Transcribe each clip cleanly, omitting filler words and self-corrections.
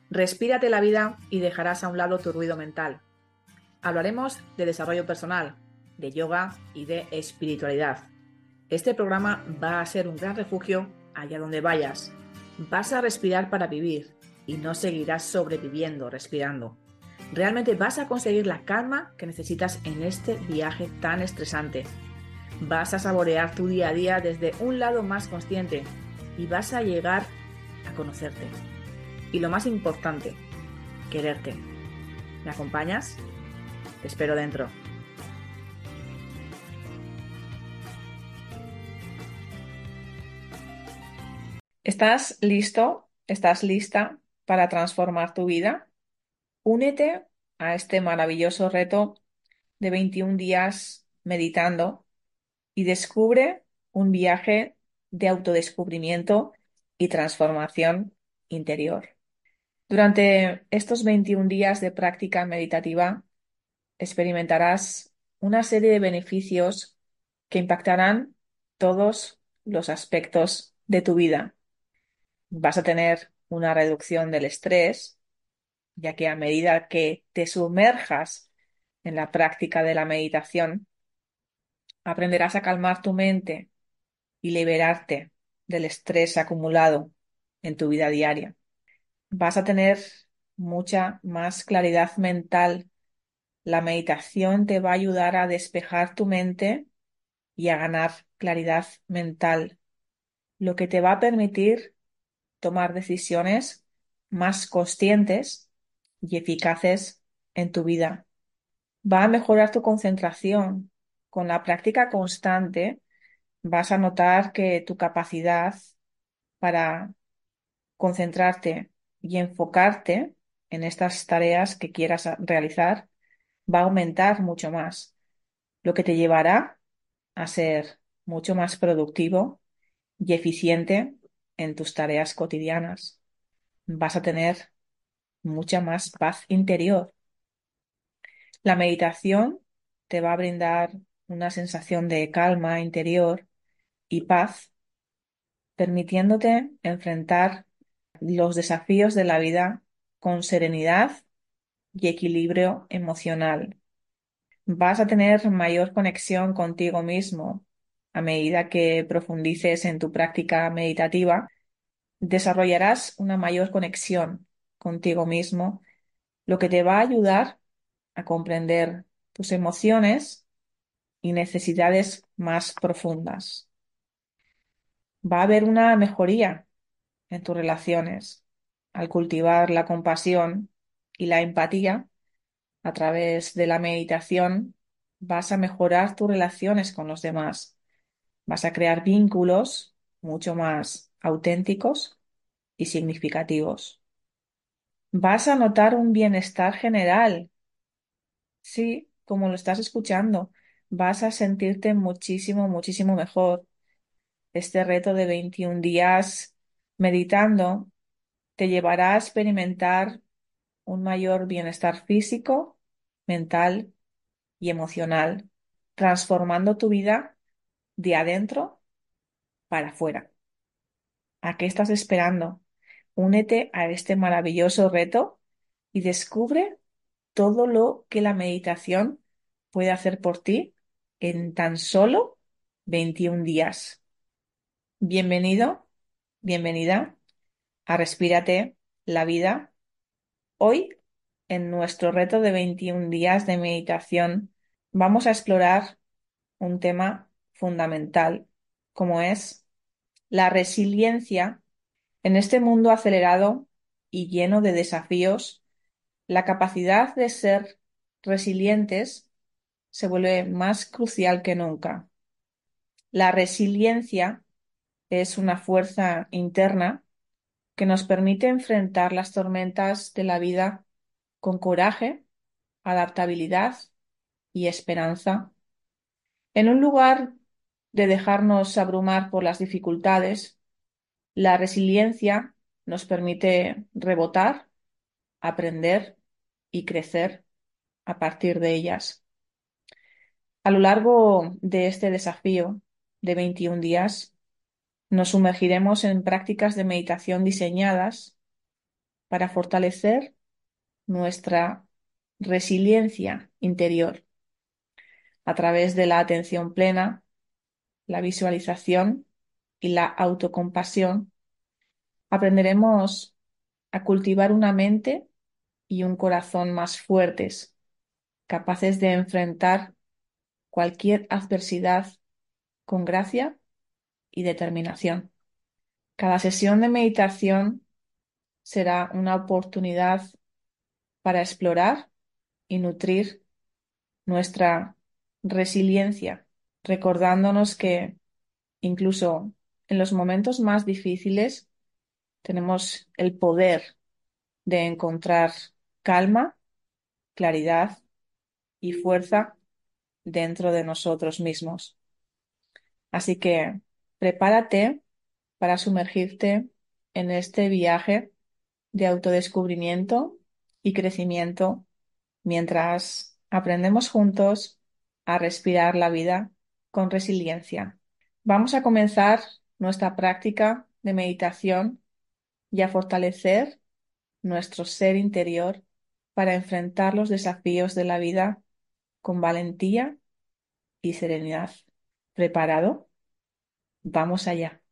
Respírate la vida y dejarás a un lado tu ruido mental. Hablaremos de desarrollo personal, de yoga y de espiritualidad. Este programa va a ser un gran refugio allá donde vayas. Vas a respirar para vivir y no seguirás sobreviviendo respirando. Realmente vas a conseguir la calma que necesitas en este viaje tan estresante. Vas a saborear tu día a día desde un lado más consciente y vas a llegar a conocerte. Y lo más importante, quererte. ¿Me acompañas? Te espero dentro. ¿Estás listo? ¿Estás lista para transformar tu vida? Únete a este maravilloso reto de 21 días meditando y descubre un viaje de autodescubrimiento y transformación interior. Durante estos 21 días de práctica meditativa experimentarás una serie de beneficios que impactarán todos los aspectos de tu vida. Vas a tener una reducción del estrés, ya que a medida que te sumerjas en la práctica de la meditación, aprenderás a calmar tu mente y liberarte del estrés acumulado en tu vida diaria. Vas a tener mucha más claridad mental. La meditación te va a ayudar a despejar tu mente y a ganar claridad mental, lo que te va a permitir tomar decisiones más conscientes y eficaces en tu vida. Va a mejorar tu concentración. Con la práctica constante vas a notar que tu capacidad para concentrarte y enfocarte en estas tareas que quieras realizar va a aumentar mucho más, lo que te llevará a ser mucho más productivo y eficiente en tus tareas cotidianas. Vas a tener mucha más paz interior. La meditación te va a brindar una sensación de calma interior y paz, permitiéndote enfrentar los desafíos de la vida con serenidad y equilibrio emocional. Vas a tener mayor conexión contigo mismo a medida que profundices en tu práctica meditativa. Desarrollarás una mayor conexión contigo mismo, lo que te va a ayudar a comprender tus emociones y necesidades más profundas. Va a haber una mejoría en tus relaciones al cultivar la compasión y la empatía a través de la meditación. Vas a mejorar tus relaciones con los demás. Vas a crear vínculos mucho más auténticos y significativos. Vas a notar un bienestar general. Sí, como lo estás escuchando, vas a sentirte muchísimo, muchísimo mejor. Este reto de 21 días meditando te llevará a experimentar un mayor bienestar físico, mental y emocional, transformando tu vida de adentro para afuera. ¿A qué estás esperando? Únete a este maravilloso reto y descubre todo lo que la meditación puede hacer por ti en tan solo 21 días. Bienvenido, bienvenida a Respírate la vida. Hoy, en nuestro reto de 21 días de meditación, vamos a explorar un tema fundamental, como es la resiliencia. En este mundo acelerado y lleno de desafíos, la capacidad de ser resilientes se vuelve más crucial que nunca. La resiliencia es una fuerza interna que nos permite enfrentar las tormentas de la vida con coraje, adaptabilidad y esperanza. En un lugar de dejarnos abrumar por las dificultades, la resiliencia nos permite rebotar, aprender y crecer a partir de ellas. A lo largo de este desafío de 21 días, nos sumergiremos en prácticas de meditación diseñadas para fortalecer nuestra resiliencia interior a través de la atención plena, la visualización y la autocompasión. Aprenderemos a cultivar una mente y un corazón más fuertes, capaces de enfrentar cualquier adversidad con gracia y determinación. Cada sesión de meditación será una oportunidad para explorar y nutrir nuestra resiliencia, recordándonos que incluso en los momentos más difíciles tenemos el poder de encontrar calma, claridad y fuerza dentro de nosotros mismos. Así que prepárate para sumergirte en este viaje de autodescubrimiento y crecimiento mientras aprendemos juntos a respirar la vida con resiliencia. Vamos a comenzar nuestra práctica de meditación y a fortalecer nuestro ser interior para enfrentar los desafíos de la vida con valentía y serenidad. ¿Preparado? Vamos allá.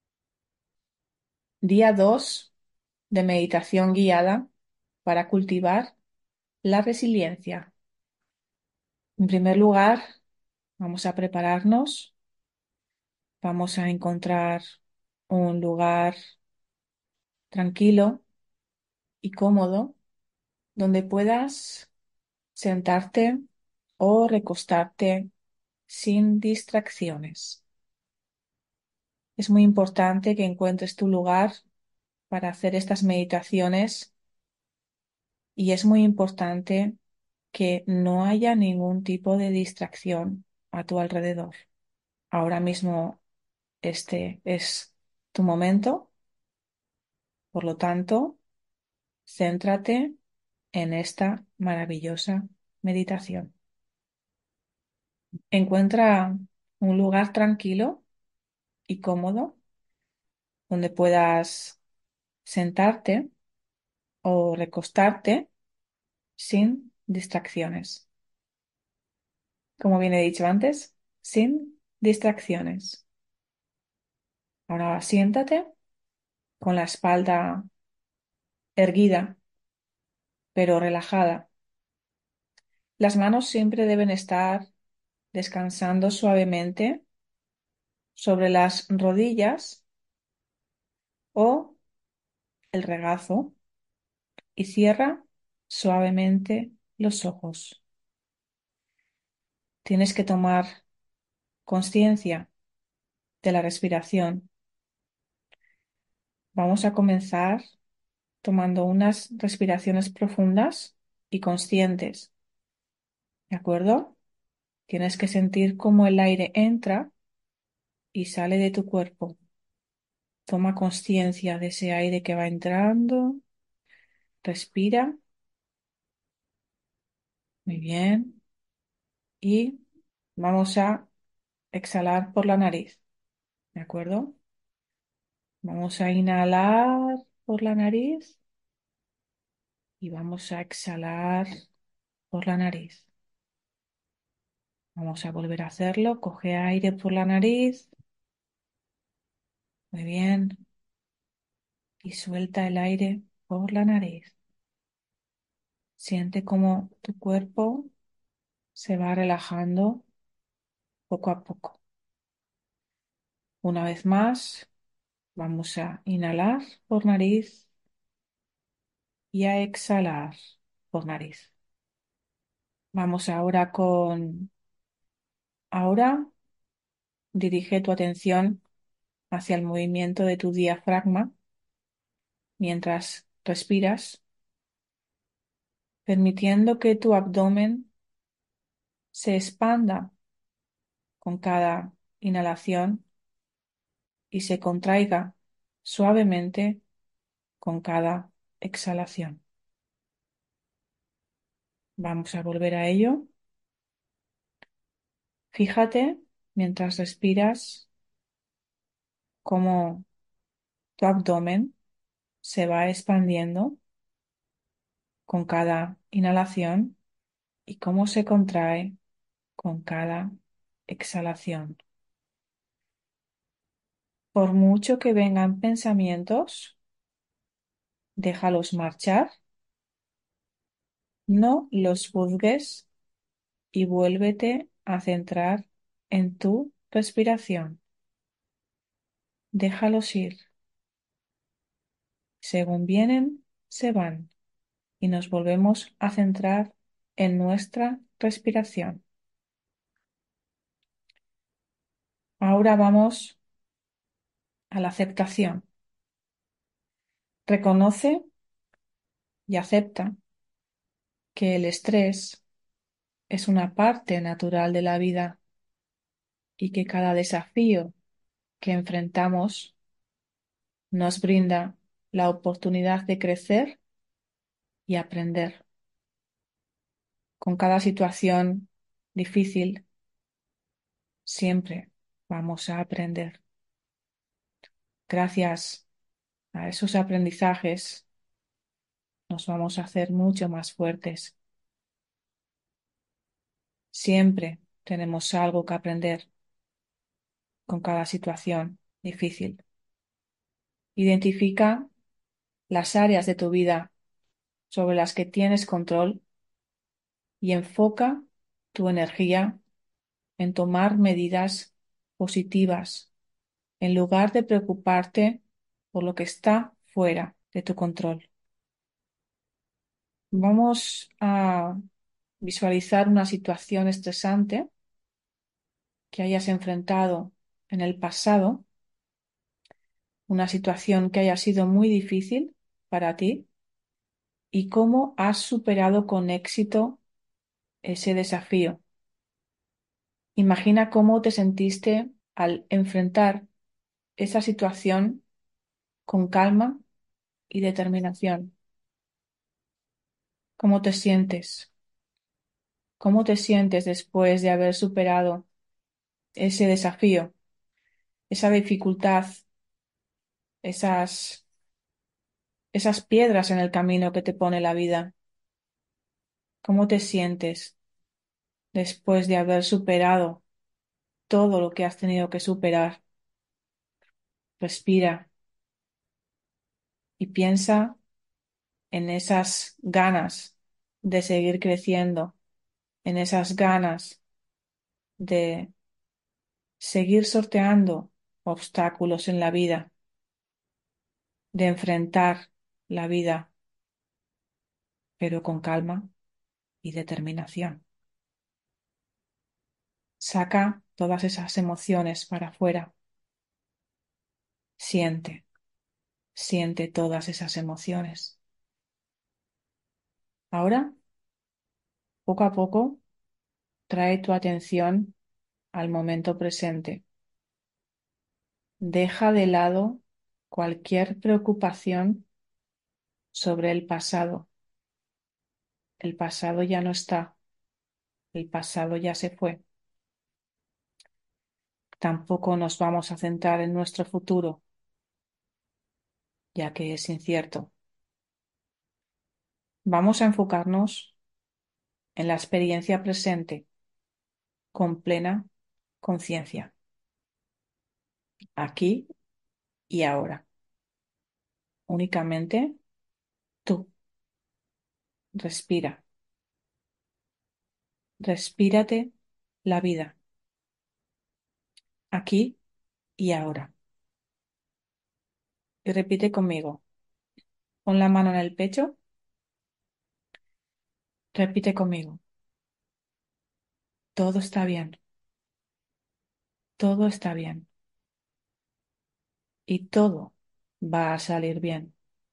Día 2 de meditación guiada para cultivar la resiliencia. En primer lugar, vamos a prepararnos. Vamos a encontrar un lugar tranquilo y cómodo donde puedas sentarte o recostarte sin distracciones. Es muy importante que encuentres tu lugar para hacer estas meditaciones y es muy importante que no haya ningún tipo de distracción a tu alrededor. Ahora mismo este es tu momento, por lo tanto, céntrate en esta maravillosa meditación. Encuentra un lugar tranquilo y cómodo donde puedas sentarte o recostarte sin distracciones. Como bien he dicho antes, sin distracciones. Ahora siéntate con la espalda erguida, pero relajada. Las manos siempre deben estar descansando suavemente sobre las rodillas o el regazo y cierra suavemente los ojos. Tienes que tomar conciencia de la respiración. Vamos a comenzar tomando unas respiraciones profundas y conscientes, ¿de acuerdo? Tienes que sentir cómo el aire entra y sale de tu cuerpo. Toma conciencia de ese aire que va entrando. Respira. Muy bien. Y vamos a exhalar por la nariz. ¿De acuerdo? Vamos a inhalar por la nariz y vamos a exhalar por la nariz. Vamos a volver a hacerlo. Coge aire por la nariz. Muy bien. Y suelta el aire por la nariz. Siente cómo tu cuerpo se va relajando poco a poco. Una vez más, vamos a inhalar por nariz y a exhalar por nariz. Vamos ahora con... Ahora dirige tu atención hacia el movimiento de tu diafragma mientras respiras, permitiendo que tu abdomen se expanda con cada inhalación y se contraiga suavemente con cada exhalación. Vamos a volver a ello. Fíjate mientras respiras cómo tu abdomen se va expandiendo con cada inhalación y cómo se contrae con cada exhalación. Por mucho que vengan pensamientos, déjalos marchar, no los juzgues y vuélvete a centrar en tu respiración. Déjalos ir. Según vienen, se van y nos volvemos a centrar en nuestra respiración. Ahora vamos a la aceptación. Reconoce y acepta que el estrés es una parte natural de la vida y que cada desafío que enfrentamos nos brinda la oportunidad de crecer y aprender. Con cada situación difícil, siempre vamos a aprender. Gracias a esos aprendizajes, nos vamos a hacer mucho más fuertes. Siempre tenemos algo que aprender con cada situación difícil. Identifica las áreas de tu vida sobre las que tienes control y enfoca tu energía en tomar medidas positivas en lugar de preocuparte por lo que está fuera de tu control. Vamos a visualizar una situación estresante que hayas enfrentado en el pasado, una situación que haya sido muy difícil para ti y cómo has superado con éxito ese desafío. Imagina cómo te sentiste al enfrentar esa situación con calma y determinación. ¿Cómo te sientes? ¿Cómo te sientes después de haber superado ese desafío, esa dificultad, esas, esas piedras en el camino que te pone la vida? ¿Cómo te sientes después de haber superado todo lo que has tenido que superar? Respira y piensa en esas ganas de seguir creciendo, en esas ganas de seguir sorteando obstáculos en la vida, de enfrentar la vida, pero con calma y determinación. Saca todas esas emociones para afuera. Siente, siente todas esas emociones. Ahora, poco a poco, trae tu atención al momento presente. Deja de lado cualquier preocupación sobre el pasado. El pasado ya no está, el pasado ya se fue. Tampoco nos vamos a centrar en nuestro futuro, ya que es incierto. Vamos a enfocarnos en la experiencia presente con plena conciencia, aquí y ahora. Únicamente tú. Respira. Respírate la vida, aquí y ahora. Y repite conmigo. Pon la mano en el pecho. Repite conmigo. Todo está bien. Todo está bien. Y todo va a salir bien.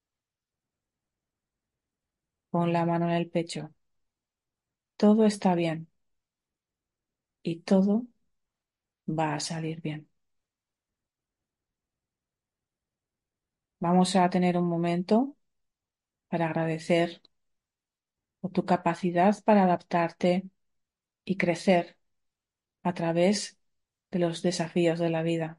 Pon la mano en el pecho. Todo está bien. Y todo va a salir bien. Vamos a tener un momento para agradecer por tu capacidad para adaptarte y crecer a través de los desafíos de la vida.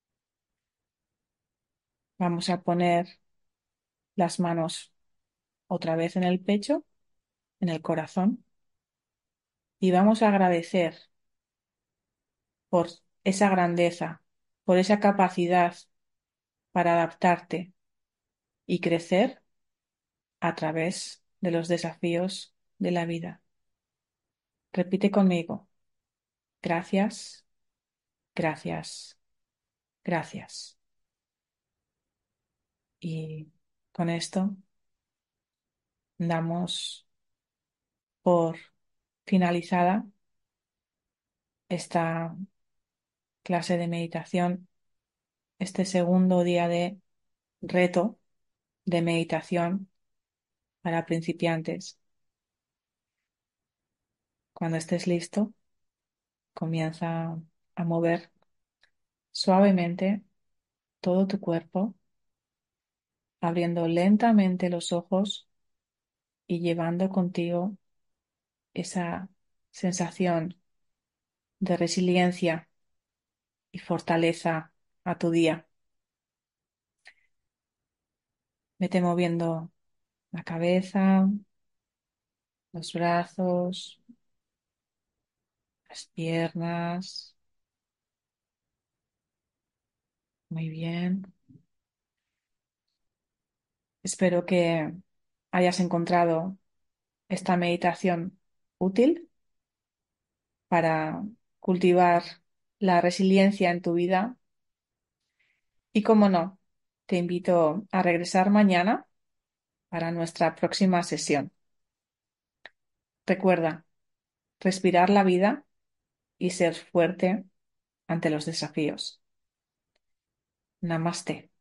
Vamos a poner las manos otra vez en el pecho, en el corazón, y vamos a agradecer por esa grandeza, por esa capacidad para adaptarte y crecer a través de los desafíos de la vida. Repite conmigo. Gracias, gracias, gracias. Y con esto damos por finalizada esta clase de meditación, este segundo día de reto de meditación para principiantes. Cuando estés listo, comienza a mover suavemente todo tu cuerpo, abriendo lentamente los ojos y llevando contigo esa sensación de resiliencia y fortaleza a tu día. Vete moviendo la cabeza, los brazos, las piernas. Muy bien. Espero que hayas encontrado esta meditación útil para cultivar la resiliencia en tu vida. Y como no, te invito a regresar mañana para nuestra próxima sesión. Recuerda, respirar la vida y ser fuerte ante los desafíos. Namaste.